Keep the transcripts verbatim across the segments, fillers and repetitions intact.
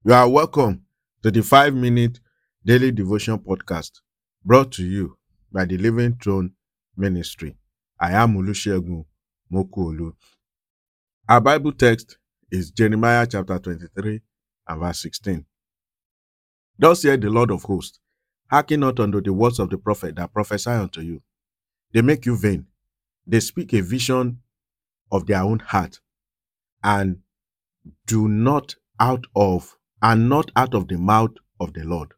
You are welcome to the five minute daily devotion podcast brought to you by the Living Throne Ministry. I am Olusegun Mokuolu. Our Bible text is Jeremiah chapter twenty-three and verse sixteen. Thus saith the Lord of hosts, hearken not unto the words of the prophet that prophesy unto you. They make you vain. They speak a vision of their own heart, and do not out of and not out of the mouth of the Lord.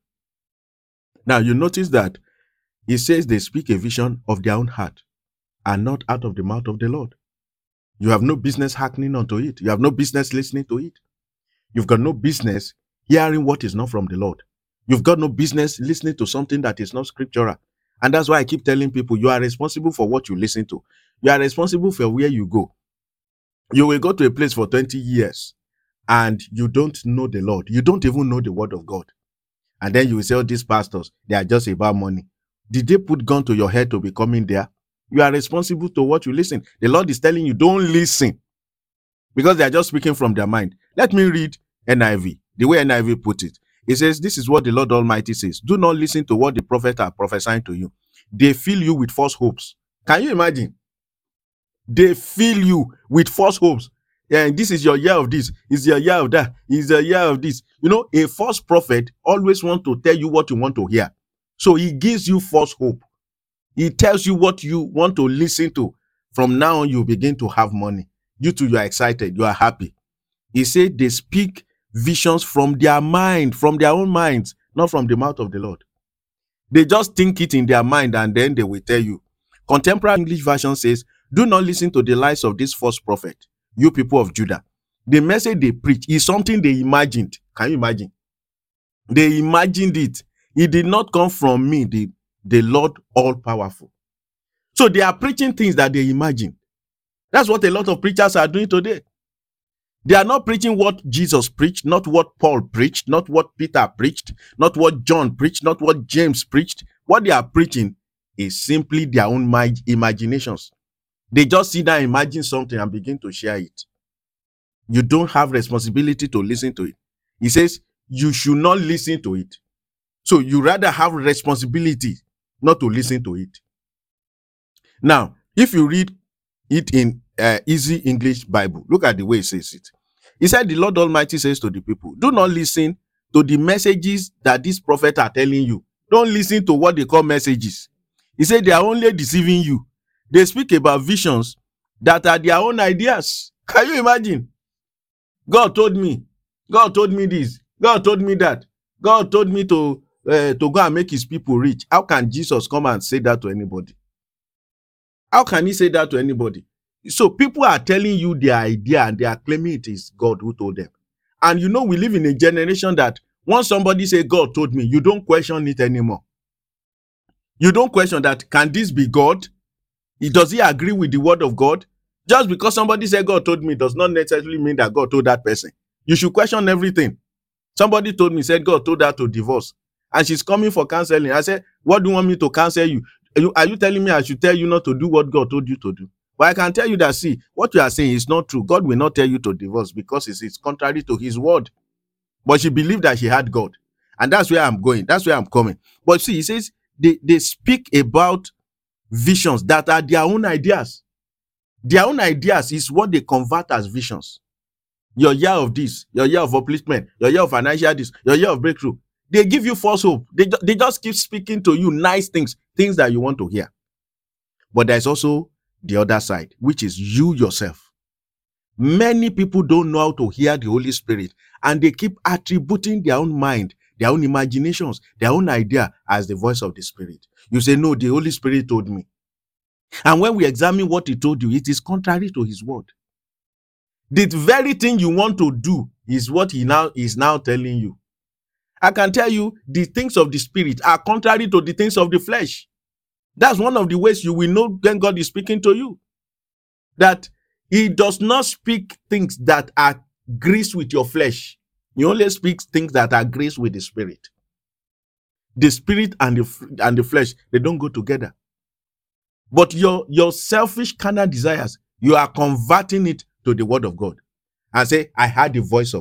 Now you notice that he says they speak a vision of their own heart and not out of the mouth of the Lord. You have no business hearkening unto it. You have no business listening to it. You've got no business hearing what is not from the Lord. You've got no business listening to something that is not scriptural. And that's why I keep telling people, you are responsible for what you listen to. You are responsible for where you go. You will go to a place for twenty years and you don't know the Lord. You don't even know the word of God. And then you will say, oh, these pastors, they are just about money. Did they put gun to your head to be coming there? You are responsible to what you listen. The Lord is telling you, don't listen, because they are just speaking from their mind. Let me read N I V, the way N I V put it. It says, this is what the Lord Almighty says. Do not listen to what the prophets are prophesying to you. They fill you with false hopes. Can you imagine? They fill you with false hopes. And this is your year of this, is your year of that, is the year of this. You know, a false prophet always wants to tell you what you want to hear. So he gives you false hope. He tells you what you want to listen to. From now on, you begin to have money. You too, you are excited, you are happy. He said they speak visions from their mind, from their own minds, not from the mouth of the Lord. They just think it in their mind and then they will tell you. Contemporary English version says, do not listen to the lies of this false prophet, you people of Judah. The message they preach is something they imagined. Can you imagine? They imagined it. It did not come from me, the, the Lord all-powerful. So they are preaching things that they imagine. That's what a lot of preachers are doing today. They are not preaching what Jesus preached, not what Paul preached, not what Peter preached, not what John preached, not what James preached. What they are preaching is simply their own mind imaginations. They just sit down, imagine something and begin to share it. You don't have responsibility to listen to it. He says you should not listen to it. So you rather have responsibility not to listen to it. Now, if you read it in uh, Easy English Bible, look at the way it says it. He said, the Lord Almighty says to the people, do not listen to the messages that these prophets are telling you. Don't listen to what they call messages. He said they are only deceiving you. They speak about visions that are their own ideas. Can you imagine? God told me. God told me this. God told me that. God told me to, uh, to go and make his people rich. How can Jesus come and say that to anybody? How can he say that to anybody? So people are telling you their idea and they are claiming it is God who told them. And you know, we live in a generation that once somebody say God told me, you don't question it anymore. You don't question that, can this be God? Does he agree with the word of God? Just because somebody said God told me does not necessarily mean that God told that person. You should question everything. Somebody told me, said God told her to divorce. And she's coming for counseling. I said, what do you want me to counsel you? Are you, are you telling me I should tell you not to do what God told you to do? But I can tell you that, see, what you are saying is not true. God will not tell you to divorce because it's, it's contrary to his word. But she believed that she had God. And that's where I'm going. That's where I'm coming. But see, he says they, they speak about visions that are their own ideas. Their own ideas is what they convert as visions. Your year of this, your year of upliftment, your year of financial this, your year of breakthrough. They give you false hope. They, they just keep speaking to you nice things, things that you want to hear. But there's also the other side, which is you yourself. Many people don't know how to hear the Holy Spirit, and they keep attributing their own mind, their own imaginations, their own idea as the voice of the Spirit. You say, no, the Holy Spirit told me. And when we examine what he told you, it is contrary to his word. The very thing you want to do is what he now is now telling you. I can tell you the things of the Spirit are contrary to the things of the flesh. That's one of the ways you will know when God is speaking to you. That he does not speak things that are greased with your flesh. He only speaks things that are greased with the Spirit. The Spirit and the, and the flesh, they don't go together. But your, your selfish carnal desires, you are converting it to the word of God. And say, I heard the voice of God.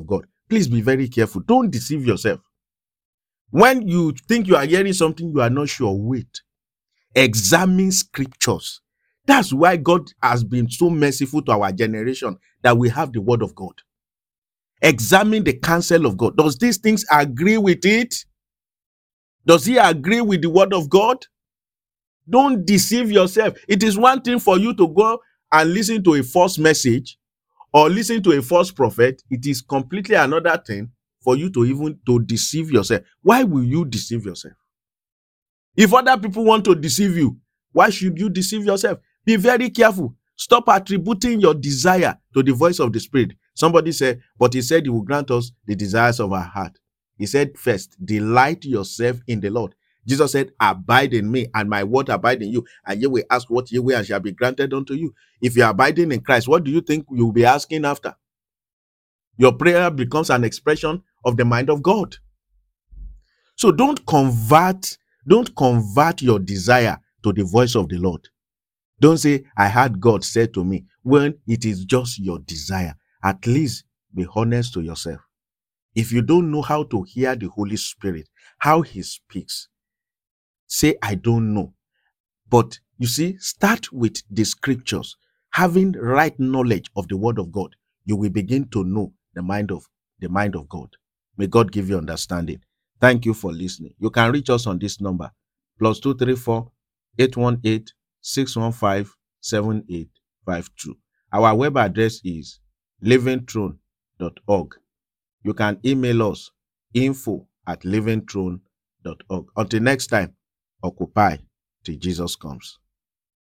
Please be very careful. Don't deceive yourself. When you think you are hearing something you are not sure, wait. Examine scriptures. That's why God has been so merciful to our generation that we have the word of God. Examine the counsel of God. Does these things agree with it? Does he agree with the word of God? Don't deceive yourself. It is one thing for you to go and listen to a false message or listen to a false prophet. It is completely another thing for you to even to deceive yourself. Why will you deceive yourself? If other people want to deceive you, why should you deceive yourself? Be very careful. Stop attributing your desire to the voice of the Spirit. Somebody said, but he said he will grant us the desires of our heart. He said, first, delight yourself in the Lord. Jesus said, abide in me and my word abide in you. And you will ask what you will and shall be granted unto you. If you are abiding in Christ, what do you think you will be asking after? Your prayer becomes an expression of the mind of God. So don't convert, don't convert your desire to the voice of the Lord. Don't say, I heard God say to me, when it is just your desire. At least be honest to yourself. If you don't know how to hear the Holy Spirit, how he speaks, say, I don't know. But you see, start with the scriptures. Having right knowledge of the word of God, you will begin to know the mind of the mind of God. May God give you understanding. Thank you for listening. You can reach us on this number, plus two three four, eight one eight, six one five, seven eight five two. Our web address is living throne dot org. You can email us info at living throne dot org. Until next time, occupy till Jesus comes.